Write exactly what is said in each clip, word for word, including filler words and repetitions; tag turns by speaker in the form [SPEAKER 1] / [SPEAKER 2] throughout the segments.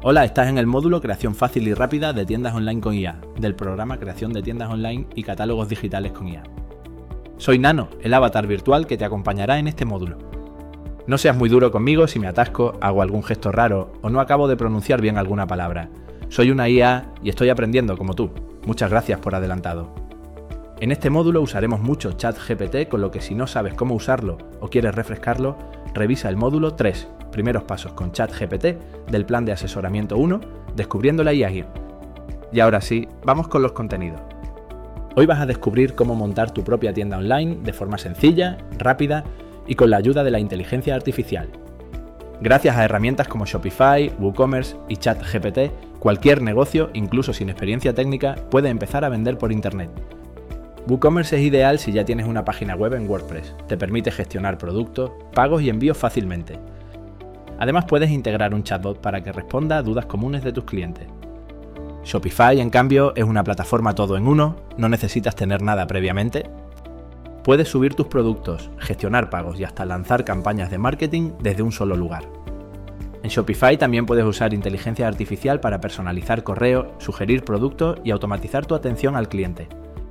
[SPEAKER 1] Hola, estás en el módulo Creación fácil y rápida de tiendas online con I A, del programa Creación de tiendas online y catálogos digitales con I A. Soy Nano, el avatar virtual que te acompañará en este módulo. No seas muy duro conmigo si me atasco, hago algún gesto raro o no acabo de pronunciar bien alguna palabra. Soy una I A y estoy aprendiendo como tú. Muchas gracias por adelantado. En este módulo usaremos mucho ChatGPT, con lo que si no sabes cómo usarlo o quieres refrescarlo, revisa el módulo tres, primeros pasos con ChatGPT del plan de asesoramiento uno, descubriendo la I A. Y ahora sí, vamos con los contenidos. Hoy vas a descubrir cómo montar tu propia tienda online de forma sencilla, rápida y con la ayuda de la inteligencia artificial. Gracias a herramientas como Shopify, WooCommerce y ChatGPT, cualquier negocio, incluso sin experiencia técnica, puede empezar a vender por Internet. WooCommerce es ideal si ya tienes una página web en WordPress. Te permite gestionar productos, pagos y envíos fácilmente. Además, puedes integrar un chatbot para que responda a dudas comunes de tus clientes. Shopify, en cambio, es una plataforma todo en uno, no necesitas tener nada previamente. Puedes subir tus productos, gestionar pagos y hasta lanzar campañas de marketing desde un solo lugar. En Shopify también puedes usar inteligencia artificial para personalizar correos, sugerir productos y automatizar tu atención al cliente.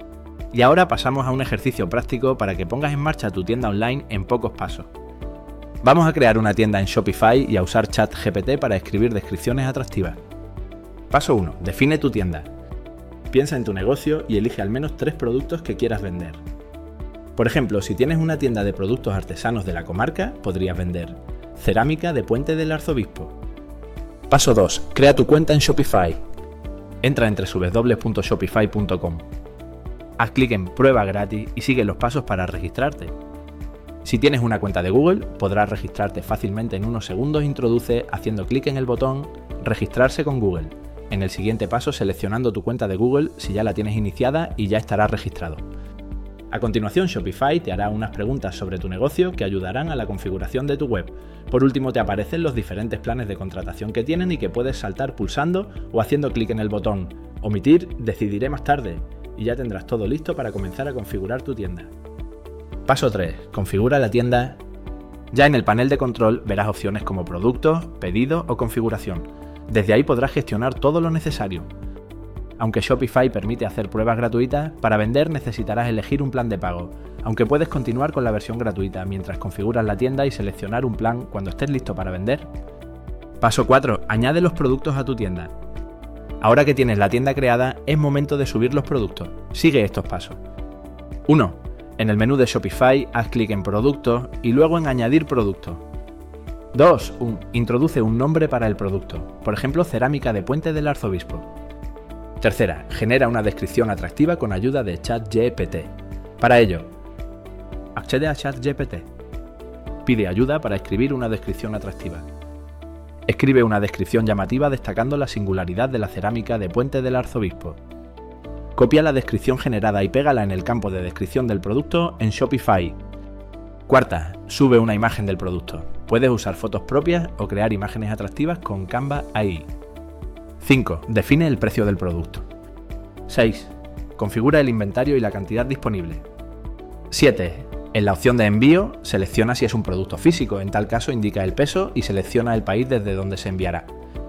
[SPEAKER 1] Y ahora pasamos a un ejercicio práctico para que pongas en marcha tu tienda online en pocos pasos. Vamos a crear una tienda en Shopify y a usar ChatGPT para escribir descripciones atractivas. Paso uno. Define tu tienda. Piensa en tu negocio y elige al menos tres productos que quieras vender. Por ejemplo, si tienes una tienda de productos artesanos de la comarca, podrías vender cerámica de Puente del Arzobispo. Paso dos. Crea tu cuenta en Shopify. Entra en doble u doble u doble u punto shopify punto com. Haz clic en Prueba gratis y sigue los pasos para registrarte. Si tienes una cuenta de Google, podrás registrarte fácilmente en unos segundos. Introduce haciendo clic en el botón Registrarse con Google. En el siguiente paso, seleccionando tu cuenta de Google si ya la tienes iniciada y ya estarás registrado. A continuación, Shopify te hará unas preguntas sobre tu negocio que ayudarán a la configuración de tu web. Por último, te aparecen los diferentes planes de contratación que tienen y que puedes saltar pulsando o haciendo clic en el botón Omitir, decidiré más tarde, y ya tendrás todo listo para comenzar a configurar tu tienda. Paso tres. Configura la tienda. Ya en el panel de control verás opciones como productos, pedidos o configuración. Desde ahí podrás gestionar todo lo necesario. Aunque Shopify permite hacer pruebas gratuitas, para vender necesitarás elegir un plan de pago, aunque puedes continuar con la versión gratuita mientras configuras la tienda y seleccionar un plan cuando estés listo para vender. Paso cuatro. Añade los productos a tu tienda. Ahora que tienes la tienda creada, es momento de subir los productos. Sigue estos pasos. uno. En el menú de Shopify, haz clic en Productos y luego en Añadir producto. dos. Introduce un nombre para el producto, por ejemplo, cerámica de Puente del Arzobispo. Tercera, genera una descripción atractiva con ayuda de ChatGPT. Para ello, accede a ChatGPT. Pide ayuda para escribir una descripción atractiva. Escribe una descripción llamativa destacando la singularidad de la cerámica de Puente del Arzobispo. Copia la descripción generada y pégala en el campo de descripción del producto en Shopify. Cuarta, sube una imagen del producto. Puedes usar fotos propias o crear imágenes atractivas con Canva A I. cinco. Define el precio del producto. seis. Configura el inventario y la cantidad disponible. siete. En la opción de envío, selecciona si es un producto físico. En tal caso, indica el peso y selecciona el país desde donde se enviará.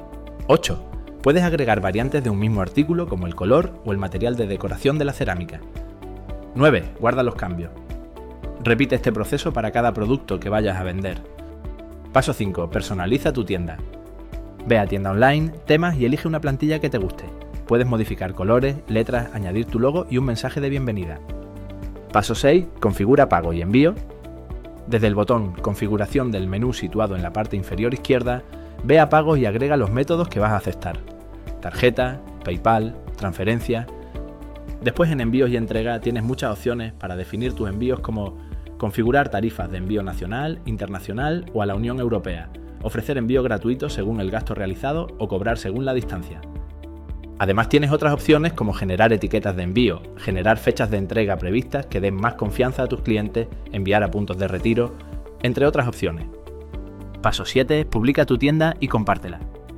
[SPEAKER 1] ocho. Puedes agregar variantes de un mismo artículo como el color o el material de decoración de la cerámica. nueve. Guarda los cambios. Repite este proceso para cada producto que vayas a vender. Paso cinco. Personaliza tu tienda. Ve a tienda online, temas y elige una plantilla que te guste. Puedes modificar colores, letras, añadir tu logo y un mensaje de bienvenida. Paso seis. Configura pago y envío. Desde el botón Configuración del menú situado en la parte inferior izquierda, ve a pagos y agrega los métodos que vas a aceptar. Tarjeta, PayPal, transferencia. Después en envíos y entrega tienes muchas opciones para definir tus envíos, como configurar tarifas de envío nacional, internacional o a la Unión Europea, ofrecer envío gratuito según el gasto realizado o cobrar según la distancia. Además tienes otras opciones como generar etiquetas de envío, generar fechas de entrega previstas que den más confianza a tus clientes, enviar a puntos de retiro, entre otras opciones. Paso siete. Publica tu tienda y compártela.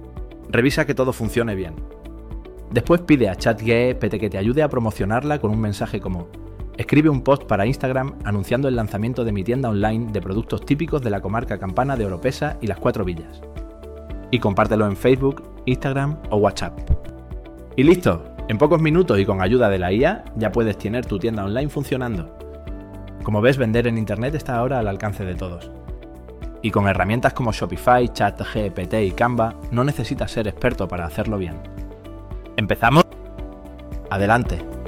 [SPEAKER 1] Revisa que todo funcione bien. Después pide a ChatGPT que te ayude a promocionarla con un mensaje como: escribe un post para Instagram anunciando el lanzamiento de mi tienda online de productos típicos de la comarca Campana de Oropesa y Las Cuatro Villas. Y compártelo en Facebook, Instagram o WhatsApp. Y listo, en pocos minutos y con ayuda de la I A ya puedes tener tu tienda online funcionando. Como ves, vender en Internet está ahora al alcance de todos. Y con herramientas como Shopify, ChatGPT y Canva, no necesitas ser experto para hacerlo bien. ¿Empezamos? ¡Adelante!